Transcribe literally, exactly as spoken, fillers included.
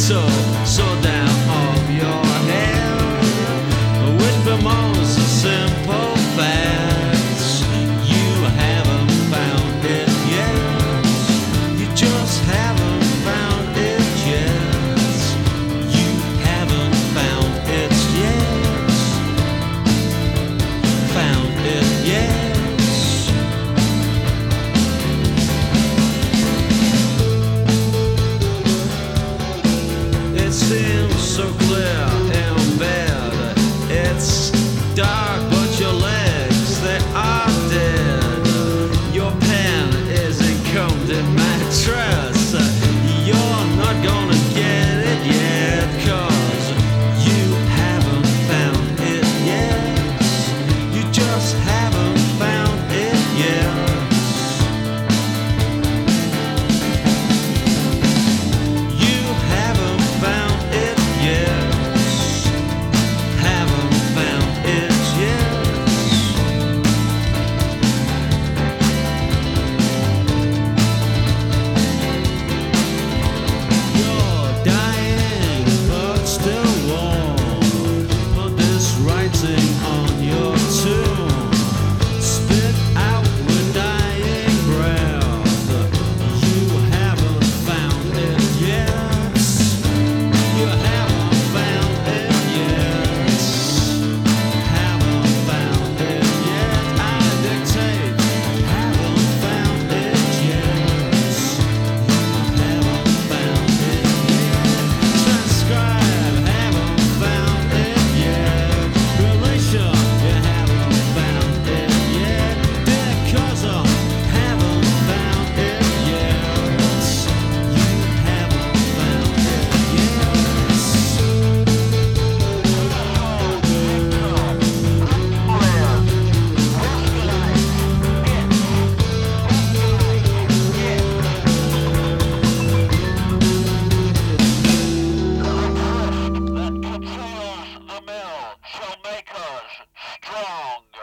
so, so down off your head with the most simple facts. You haven't found it yet. You just haven't found it yet. You haven't found it yet. Found it yet. It seems so clear in bed. It's dark, but your legs, they are dead. Your pen is incombed in mattress. You're not gonna get it yet, 'cause you haven't found it yet. You just haven't found it yet. You haven't found it yet. Haven't found it yet. You're dying, but still warm. Put this writing on your tomb. Spit out with dying breath. You haven't found it yet. You haven't found it yet. Haven't found it yet. I dictate. Haven't found it yet. Haven't found it yet. Transcribe. Haven't found it yet. Relation. You haven't found it yet. Dear cousin. Haven't found it yet. You haven't found it yet. That controls the mill shall make us strong.